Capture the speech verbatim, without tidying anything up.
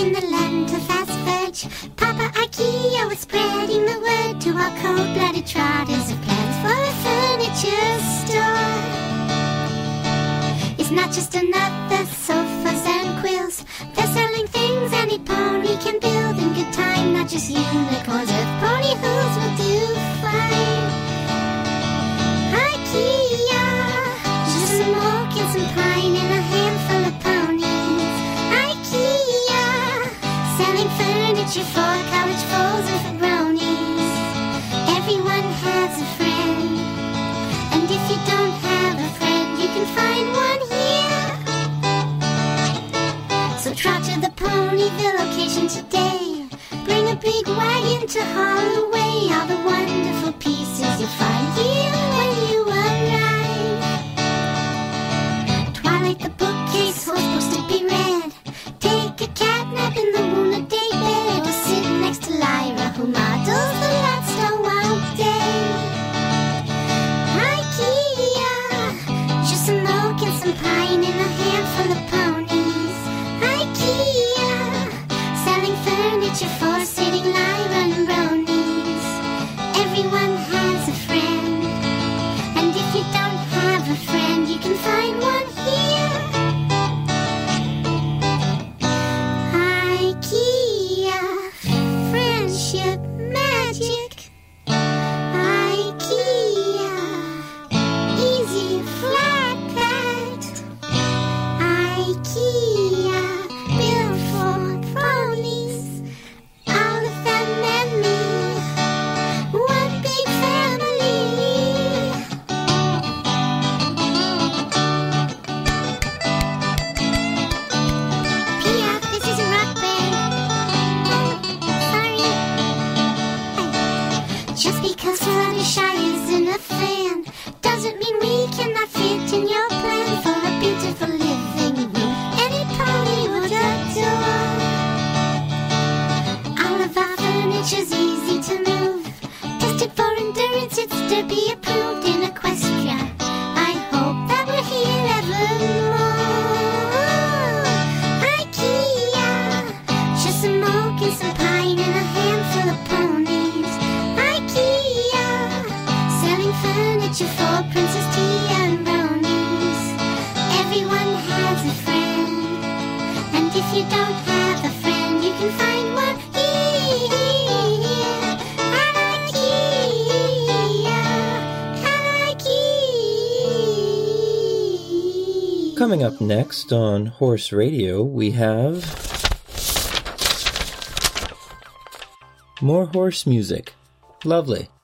in the land of fast fudge. Papa IKEA was spreading the word to our cold-blooded trotters of plans for a furniture store. It's not just another sofas and quills. They're selling things any pony can build in good time. Not just unicorns, earth pony hooves will do fine. IKEA, just some oak and some pine and a handful of ponies. IKEA, selling furniture for college foes and for bronies. Everyone has a friend, and if you don't have a friend, you can find one here. So trot to the Ponyville location today. Bring a big wagon to haul away all the wonderful pieces you'll find here when you arrive. Twilight the bookcase, horse supposed to be read. Take a cat nap in the Luna Day bed, or sit next to Lyra who models the Gladstone all day. IKEA, just some oak and some pine and a handful of ponies. IKEA, selling furniture for sitting Lyra and bronies. Everyone has a friend, and if you don't have a friend, you can find one here. IKEA, friendship magic. IKEA, easy flat packed. IKEA, built for ponies. All of them and me, one big family. P F, this is a rock band. Oh, sorry. Just because Fluttershy isn't a fan doesn't mean we cannot fit in your plan for a beautiful living room any pony would adore. All of our furniture's easy to move, tested for endurance, it's Derby approved in Equestria. I hope that we're here evermore. IKEA, just some oak and some pine and a handful of ponies. IKEA, selling furniture for Princess Tia and bronies. Everyone has a friend, and if you don't have a friend, you can find one here. IKEA, IKEA. Coming up next on Horse Radio, we have more horse music. Lovely.